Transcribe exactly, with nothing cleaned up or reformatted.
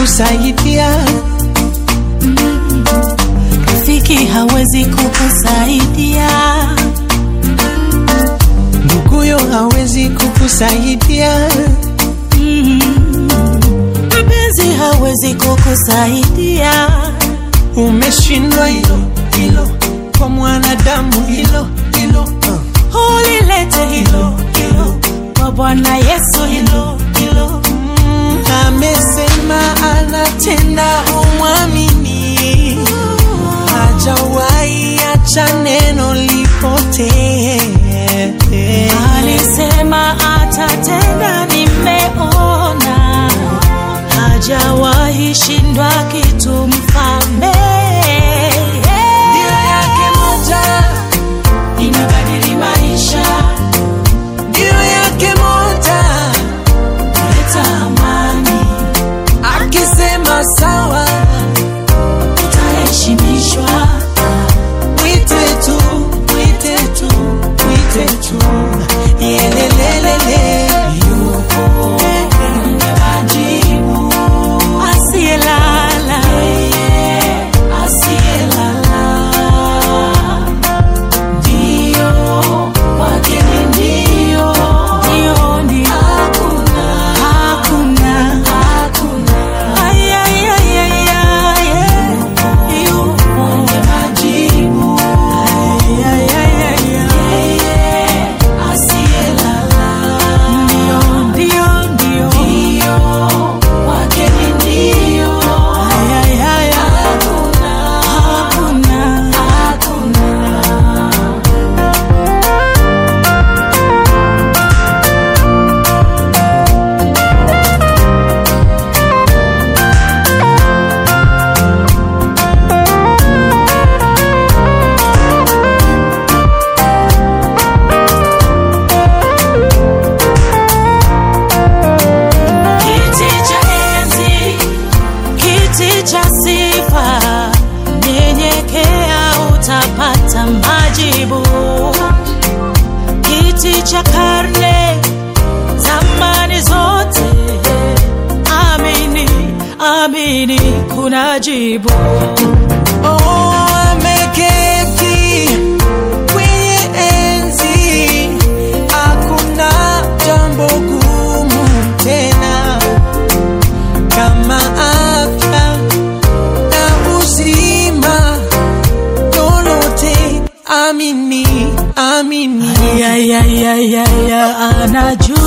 kukusaidia, rafiki hawezi kukusaidia, nduguyo hawezi kukusaidia, mpenzi hawezi kukusaidia. Umeshindwa hilo hilo kwa mwanadamu, hilo hilo uh. Ulilete hilo hilo kwa Bwana Yesu, hilo hilo. mm, amesema anatenda, umwamini, hajawahi acha neno lipotee. Alisema atatenda, nimeona, hajawahi shindwa kitu mfalme. Ndio yake moja inabadili maisha, ndio yake moja kuleta amani. Akisema sawa, utaheshimishwa. Mwite tu, mwite tu, mwite tu, yelelelele, yupo mwenye majibu, asiyelala, asiyelala. Ndio wake ndio, ndio ndio, hakuna hakuna hakuna. Ay ay ay ay ay, yupo mwenye majibu, ay ay ay ay, asiyelala. Ndio ndio ndio, ndio wake ndio, ay ay ay, hakuna hakuna hakuna. Kiti cha enzi, kiti cha sifa, nyenyekea utapata majibu. Kiti cha karne, zamani zote, amini, amini, kuna jibu. oh, ameketi kwenye enzi, hakuna jambo gumu tena kama afya na uzima, lolote amini, amini. Ya ya ya ya ya, anajua.